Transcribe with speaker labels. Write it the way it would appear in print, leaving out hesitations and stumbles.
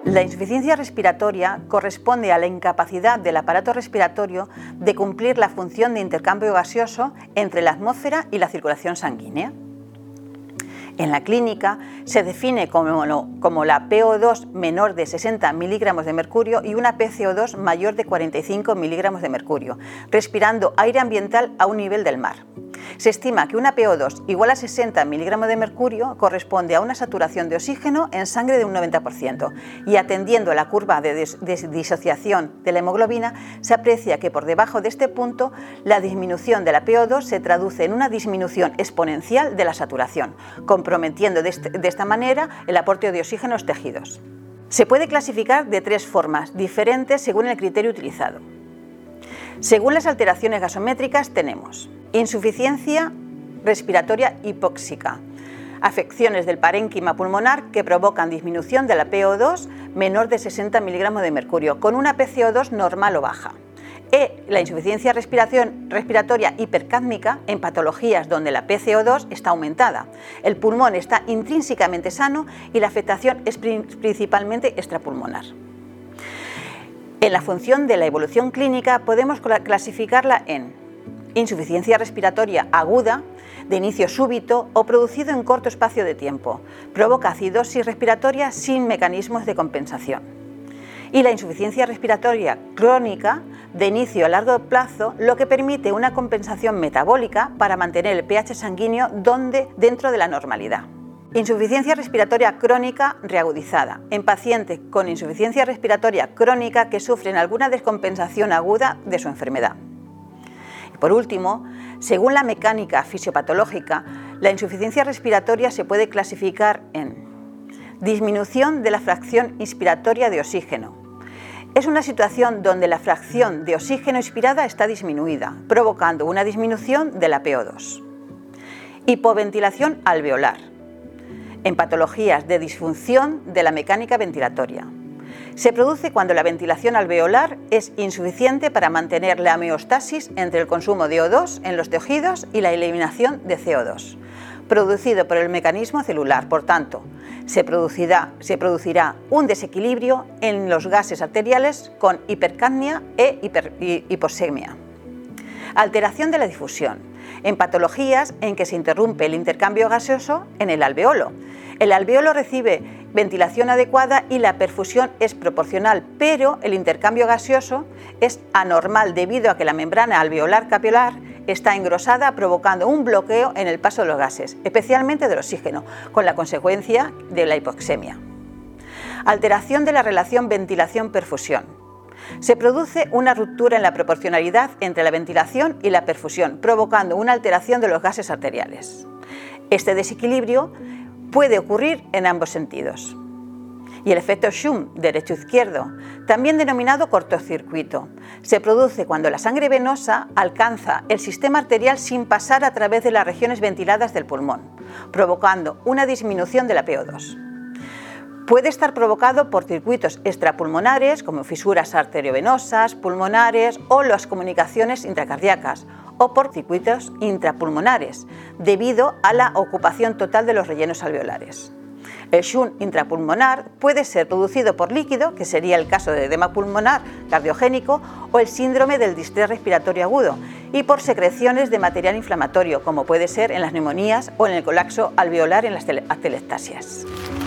Speaker 1: La insuficiencia respiratoria corresponde a la incapacidad del aparato respiratorio de cumplir la función de intercambio gaseoso entre la atmósfera y la circulación sanguínea. En la clínica se define como la PO2 menor de 60 miligramos de mercurio y una PCO2 mayor de 45 miligramos de mercurio, respirando aire ambiental a un nivel del mar. Se estima que una PO2 igual a 60 miligramos de mercurio corresponde a una saturación de oxígeno en sangre de un 90% y atendiendo a la curva de disociación de la hemoglobina se aprecia que por debajo de este punto la disminución de la PO2 se traduce en una disminución exponencial de la saturación, comprometiendo de esta manera el aporte de oxígeno a los tejidos. Se puede clasificar de tres formas diferentes según el criterio utilizado. Según las alteraciones gasométricas tenemos insuficiencia respiratoria hipóxica, afecciones del parénquima pulmonar que provocan disminución de la PO2 menor de 60 miligramos de mercurio, con una PCO2 normal o baja. La insuficiencia respiratoria hipercápnica en patologías donde la PCO2 está aumentada. El pulmón está intrínsecamente sano y la afectación es principalmente extrapulmonar. En la función de la evolución clínica podemos clasificarla en insuficiencia respiratoria aguda, de inicio súbito o producido en corto espacio de tiempo. Provoca acidosis respiratoria sin mecanismos de compensación. Y la insuficiencia respiratoria crónica, de inicio a largo plazo, lo que permite una compensación metabólica para mantener el pH sanguíneo dentro de la normalidad. Insuficiencia respiratoria crónica reagudizada, en pacientes con insuficiencia respiratoria crónica que sufren alguna descompensación aguda de su enfermedad. Por último, según la mecánica fisiopatológica, la insuficiencia respiratoria se puede clasificar en disminución de la fracción inspiratoria de oxígeno. Es una situación donde la fracción de oxígeno inspirada está disminuida, provocando una disminución de la PO2. Hipoventilación alveolar, en patologías de disfunción de la mecánica ventilatoria. Se produce cuando la ventilación alveolar es insuficiente para mantener la homeostasis entre el consumo de O2 en los tejidos y la eliminación de CO2, producido por el mecanismo celular. Por tanto, se producirá un desequilibrio en los gases arteriales con hipercapnia e hipoxemia. Alteración de la difusión, en patologías en que se interrumpe el intercambio gaseoso en el alveolo. El alveolo recibe ventilación adecuada y la perfusión es proporcional, pero el intercambio gaseoso es anormal debido a que la membrana alveolar capilar está engrosada, provocando un bloqueo en el paso de los gases, especialmente del oxígeno, con la consecuencia de la hipoxemia. Alteración de la relación ventilación-perfusión. Se produce una ruptura en la proporcionalidad entre la ventilación y la perfusión, provocando una alteración de los gases arteriales. Este desequilibrio puede ocurrir en ambos sentidos. Y el efecto Schum, derecho-izquierdo, también denominado cortocircuito, se produce cuando la sangre venosa alcanza el sistema arterial sin pasar a través de las regiones ventiladas del pulmón, provocando una disminución de la PO2. Puede estar provocado por circuitos extrapulmonares como fisuras arteriovenosas, pulmonares o las comunicaciones intracardíacas, o por circuitos intrapulmonares, debido a la ocupación total de los rellenos alveolares. El shunt intrapulmonar puede ser producido por líquido, que sería el caso de edema pulmonar cardiogénico, o el síndrome del distrés respiratorio agudo, y por secreciones de material inflamatorio, como puede ser en las neumonías o en el colapso alveolar en las atelectasias.